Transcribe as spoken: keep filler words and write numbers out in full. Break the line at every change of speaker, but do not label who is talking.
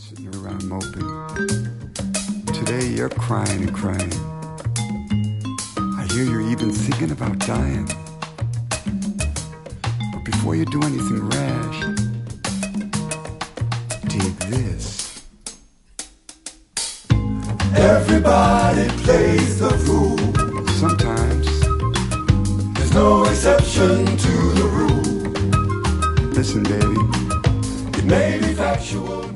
sitting around moping. Today you're crying and crying. I hear you're even thinking about dying. But before you do anything rash, dig this.
Everybody plays the rule.
Sometimes
there's no exception to the rule.
Listen, baby,
it may be factual.